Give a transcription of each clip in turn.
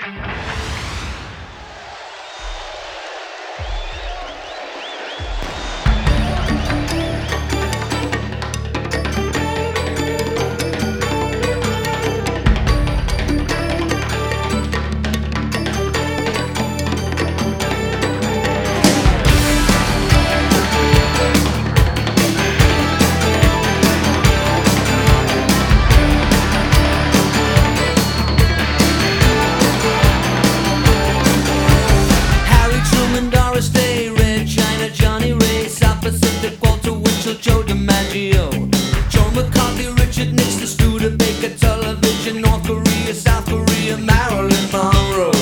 Joe DiMaggio, Joe McCarthy, Richard Nixon, Studebaker, television, North Korea, South Korea, Marilyn Monroe.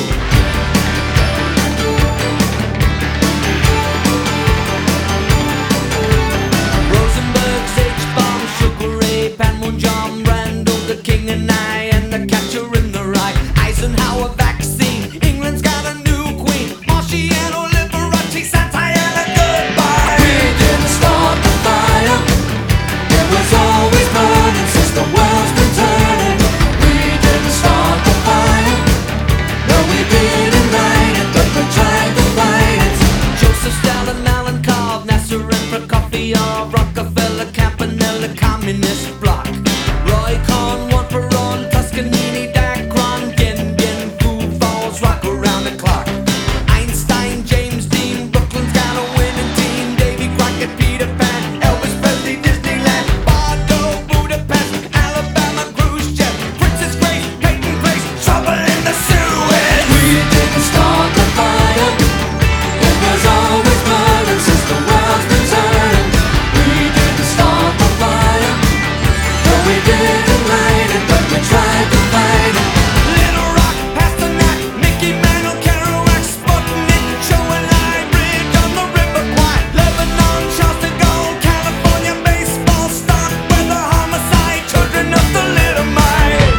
Rosenberg's H-bomb, Sugar Ray, Panmunjom, Randall, the King and I, and the Catcher in the Rye. Eisenhower vaccine, England's got a new queen, Marciano, Liberace, Santayana, goodbye. We didn't start the fire, it was always burning since the world's been turning. We didn't start the fire, no we didn't light it, but we tried to fight it. Joseph Stalin, Malenkov, Nasser and Prokofiev, Rockefeller, Campanella, Communist Bloc, Roy Cohn, Juan Perón, Toscanini, Dacron, Dien Bien, Foo Falls, rock around the clock. Einstein, James Dean, Brooklyn's got a winning team, Davy Crockett, Peter Pan, Elvis Presley, Disneyland, Bordeaux, Budapest, Alabama, Khrushchev, Princess Grace, Peyton Place, trouble in the Suez. We didn't start the fire, it was always burning since the world's been turning. We didn't start the fire, no we didn't light it, but we tried to fight it. Little Rock, Pasternak, Mickey Mantle, Kerouac, Sputnik, Show and Line, Bridge on the River Kwai, Lebanon, Charles de Gaulle, California, baseball, stock, weather, homicide, children of the Little Mite.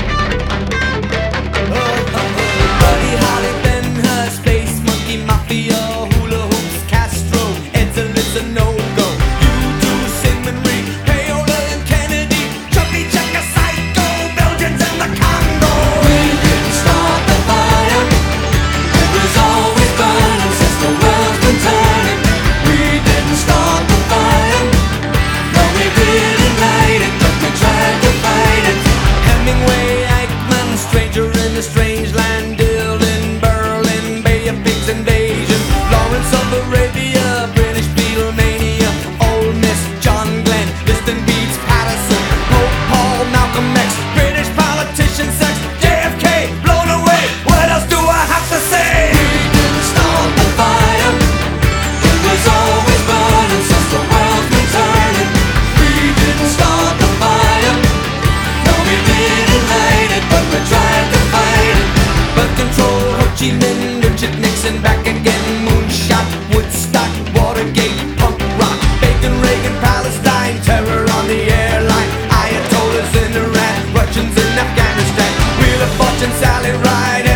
Buddy Holly, Ben Hur, Space Monkey, Mafia, Hula Hoops, Castro, Edsel, a no-go. U2, Sigmund Reed, Paola and Kennedy, Chubby Checker, Psycho, Belgians and the Congo. We didn't start the fire, it was always burning since the world's been turning. We didn't start the fire, no we didn't light it, but we tried to fight it. Hemingway, Eichmann, Stranger in a Strange Land, Dylan, Berlin, Bay of Pigs invasion, Lawrence of Arabia, British Beatlemania, Ole Miss, John Glenn, Liston Beats, Patterson, Pope Paul, Malcolm X, British politician, sex, JFK, blown away. What else do I have to say? We didn't start the fire, it was always burning since the world's been turning. We didn't start the fire, no we didn't light it, but we tried to fight it. Birth control, Ho Chi Minh, Richard Nixon, back again, moonshot, Woodstock, Watergate, punk rock, Bacon, Reagan, Palestine, terror on the airline, Ayatollahs in Iran, Russians in Afghanistan, Wheel of Fortune, Sally Ride,